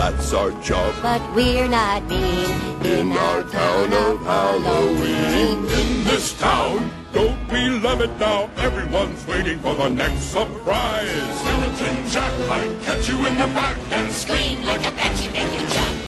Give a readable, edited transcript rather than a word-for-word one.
that's our job. But we're not mean in our town of Halloween. In this town, don't we love it now? Everyone's waiting for the next surprise. Skeleton Jack might catch you in the back and Scream like a bat, you make you jump.